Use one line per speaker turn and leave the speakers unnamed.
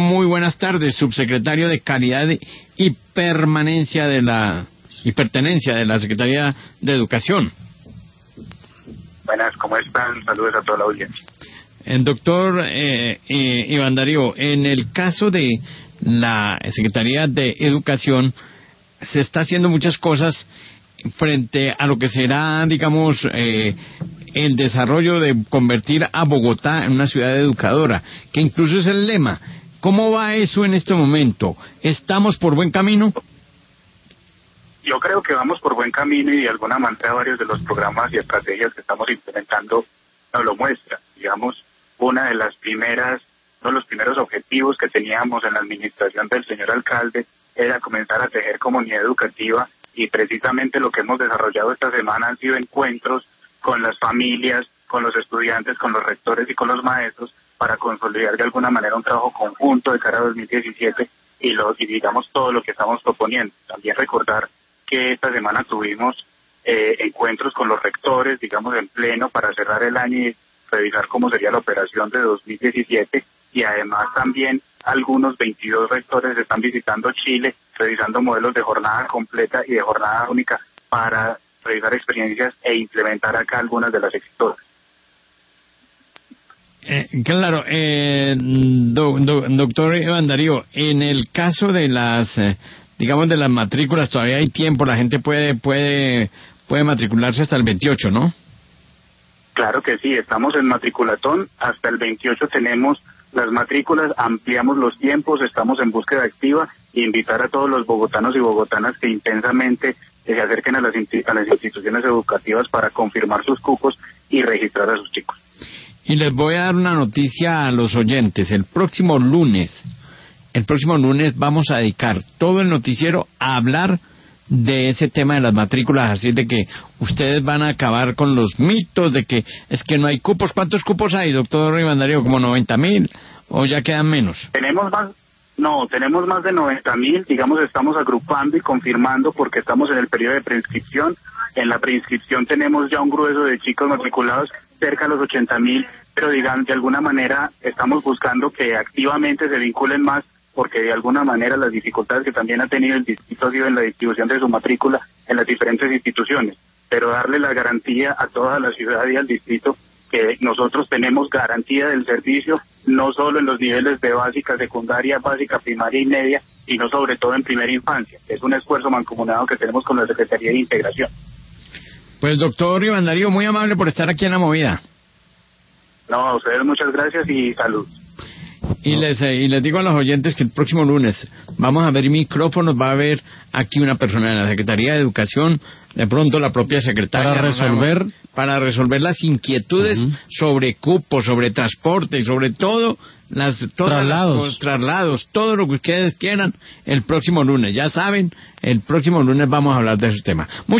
muy buenas tardes, subsecretario de Calidad y Pertenencia de la Secretaría de Educación.
Buenas, ¿cómo están? Saludos a toda la audiencia.
Doctor Iván Darío, en el caso de la Secretaría de Educación, se está haciendo muchas cosas frente a lo que será, digamos, el desarrollo de convertir a Bogotá en una ciudad educadora, que incluso es el lema. ¿Cómo va eso en este momento? ¿Estamos por buen camino?
Yo creo que vamos por buen camino y de alguna manera varios de los programas y estrategias que estamos implementando nos lo muestran. Digamos, uno de los primeros objetivos que teníamos en la administración del señor alcalde era comenzar a tejer comunidad educativa, y precisamente lo que hemos desarrollado esta semana han sido encuentros con las familias, con los estudiantes, con los rectores y con los maestros para consolidar de alguna manera un trabajo conjunto de cara a 2017 y digamos todo lo que estamos proponiendo. También recordar que esta semana tuvimos encuentros con los rectores, digamos en pleno, para cerrar el año y revisar cómo sería la operación de 2017, y además también algunos 22 rectores están visitando Chile, revisando modelos de jornada completa y de jornada única para revisar experiencias e implementar acá algunas de las exitosas.
Claro, doctor Iván Darío, en el caso de las, digamos, de las matrículas, todavía hay tiempo, la gente puede matricularse hasta el 28, ¿no?
Claro que sí, estamos en matriculatón, hasta el 28 tenemos las matrículas, ampliamos los tiempos, estamos en búsqueda activa, e invitar a todos los bogotanos y bogotanas que intensamente se acerquen a las instituciones educativas para confirmar sus cupos y registrar a sus chicos.
Y les voy a dar una noticia a los oyentes. El próximo lunes vamos a dedicar todo el noticiero a hablar de ese tema de las matrículas, así de que ustedes van a acabar con los mitos de que es que no hay cupos. ¿Cuántos cupos hay, doctor Iván Darío? ¿Como 90,000 o ya quedan menos?
Tenemos más de 90,000, digamos, estamos agrupando y confirmando porque estamos en el periodo de preinscripción. En la preinscripción tenemos ya un grueso de chicos matriculados, cerca de los 80,000, pero digamos, de alguna manera estamos buscando que activamente se vinculen más, porque de alguna manera las dificultades que también ha tenido el distrito ha sido en la distribución de su matrícula en las diferentes instituciones, pero darle la garantía a toda la ciudad y al distrito que nosotros tenemos garantía del servicio, no solo en los niveles de básica, secundaria, básica, primaria y media, sino sobre todo en primera infancia. Es un esfuerzo mancomunado que tenemos con la Secretaría de Integración.
Pues doctor Iván Darío, muy amable por estar aquí en La Movida.
No, a ustedes muchas gracias y salud.
Y les digo a los oyentes que el próximo lunes vamos a ver micrófonos, va a haber aquí una persona de la Secretaría de Educación, de pronto la propia secretaria, para resolver las inquietudes sobre cupos, sobre transporte y sobre todo traslados, todo lo que ustedes quieran el próximo lunes. Ya saben, el próximo lunes vamos a hablar de esos temas.